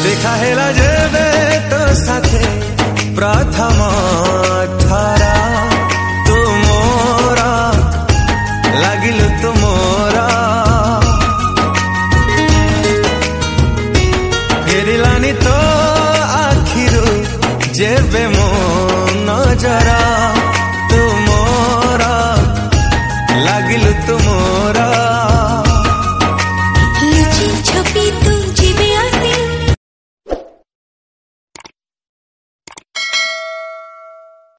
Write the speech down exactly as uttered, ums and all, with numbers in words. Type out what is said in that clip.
देखा हेला जेबे तो साथे प्रथम थरा तू मोरा लागिलु तू मोरा फेरिलानी तो आखिरु जेबे मो नजरा।